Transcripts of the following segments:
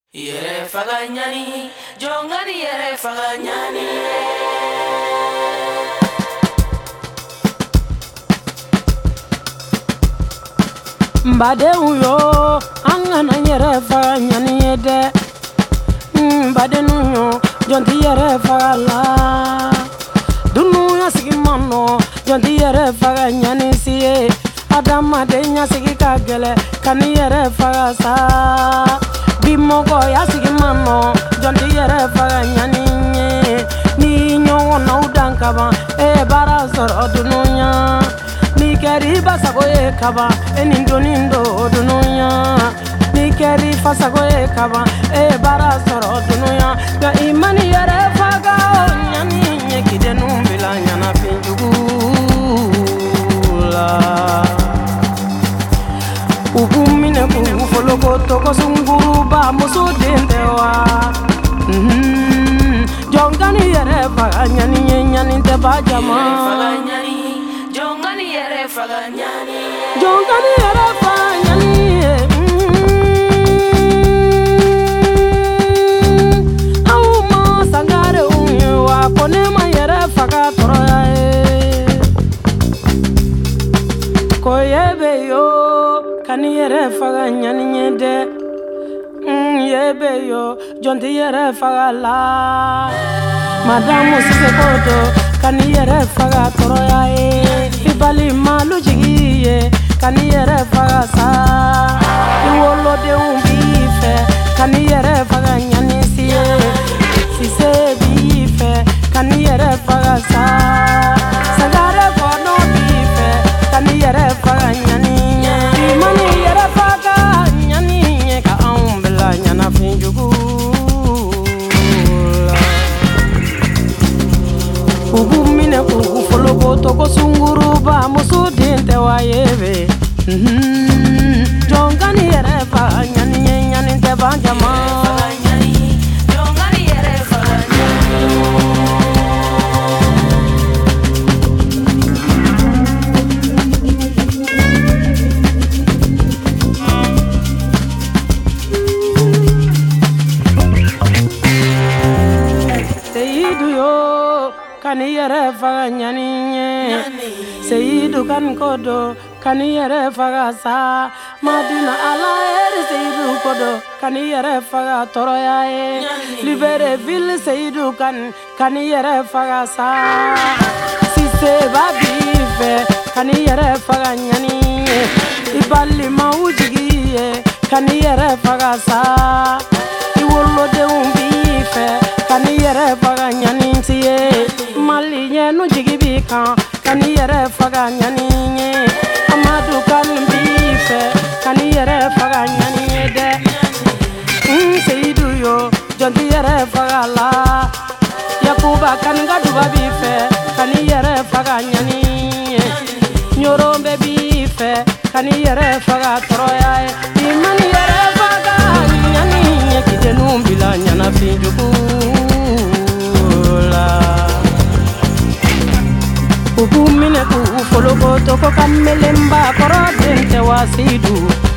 Yere faganyani, jongani yere faganyani. Mbade uyo, angana yere faganyani yede. Mbade nuyo, jonti yere fagala. Dunu ya sigi mano, jonti yere faganyani siye. Adama de nya sigi kagele, kani yere fagasa. Bimogo ya sigi mano, jonti yere faganyani nye. Ni nyo na udankaba, bara soro dununya. Ni keri basago kaba, nindo dununya. Ni keri fasago kaba, bara soro dununya. Ga imani yere faga nyani nye kidenu bila nyana pinjugula. Ubumine kufolo toko sunguru ba muso dendewa. Jongani yere faga nyani te bajama. Jongani yere faganyani. Jongani yere faganyani. Auma sangare unyewa konema yere faga toroya. Koyebe yo kani yere faganyani nyede. Yebe yo jonti yere fagala. Madame sise kodo kani yere faga toroya. Ibali malu jigiye kani yere faga sa. Iwolo de umbife kani yere faga nyani siye. Sise bife kani yere faga sa. Sagare kono bife kani yere faga nyani. Imani yere faga nyani ka umbela nyana finjugu. Ubumine kufolo toko sunguru ba muso dente wa yebe. Jongani yere faganyani te banjama. Jongani yere faganyani. Seidu yo kani yere faganyani. Seidu kan kodo kani yere faga sa. Madina ala ere Seidu kodo kani yere faga toroya e. Libere ville Seidu kan kani yere faga sa. Sise babife kani yere faga nyani. Ibali maujigiye kani yere faga sa. Iwolo de umbife kani yere faga nyani tiye. Mali nyenu jigibi kani yere faga nyani nye. Amadu kalmbife kani yere faga nyani de. Seidu yo jonti yere faga la. Yakuba kanga duba bife kani yere faga nyani. Nyorombe bife kani yere faga toroya. Imani yere faga nyani kidenu bila nyana pinjugu. Ubumine kufolo toko kamelemba koro dente wasidu.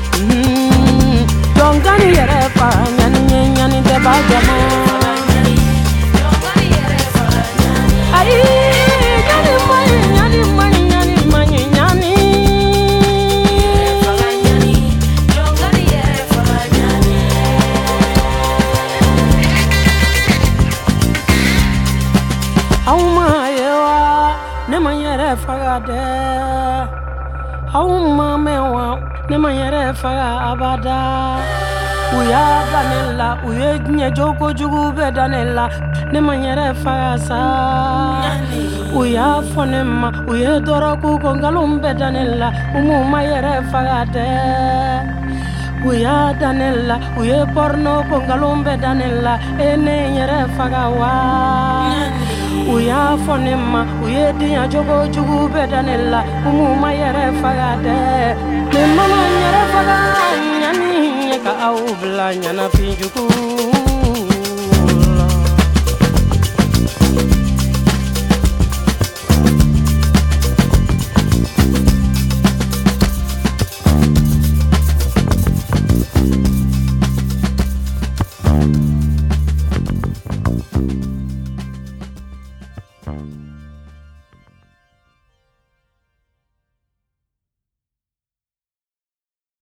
Jongani yere faganyani te bajama. Jongani yere faganyani. Ay nyani. Faganyani. Jongani yere faganyani. Auma yewa nema yere fagade. Auma mewa nema yere faga abada. Uya danella uye nye joko jugu be danella nema yere faga sa. Uya fonema uye doroku kongalum be danella umuma yere fagade. Uya danella uye porno kongalum be danella ene yere faga wa. Uya fonema uye diya jogo jugu be danella umuma yere fagade. Mama yere faga nyani ka au bla nyana pinjugu.